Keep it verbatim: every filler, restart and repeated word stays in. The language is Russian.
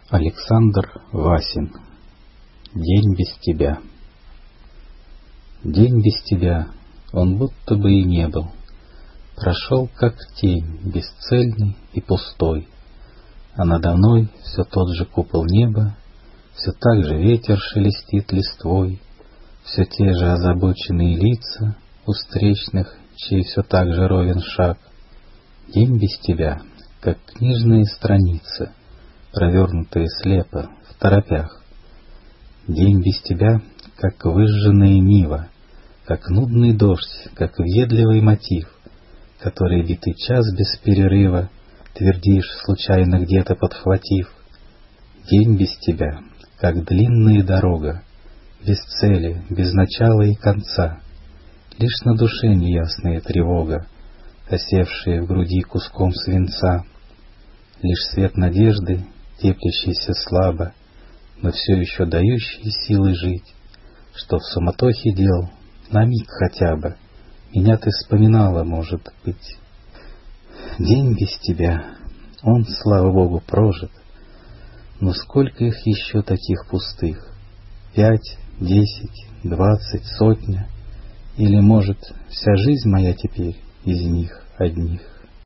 Александр Васин. День без тебя. День без тебя, он будто бы и не был. Прошел как тень, бесцельный и пустой. А надо мной все тот же купол неба, все так же ветер шелестит листвой, все те же озабоченные лица у встречных, чей все так же ровен шаг. День без тебя, как книжные страницы, провернутые слепо, в торопях. День без тебя, как выжженная нива, как нудный дождь, как въедливый мотив, который битый час без перерыва твердишь, случайно где-то подхватив. День без тебя, как длинная дорога, без цели, без начала и конца, лишь на душе неясная тревога, осевшая в груди куском свинца, лишь свет надежды, теплящийся слабо, но все еще дающий силы жить, что в суматохе дел, на миг хотя бы, меня ты вспоминала, может быть. День без тебя, он, слава Богу, прожит, но сколько их еще таких пустых? Пять, десять, двадцать, сотня? Или, может, вся жизнь моя теперь из них одних?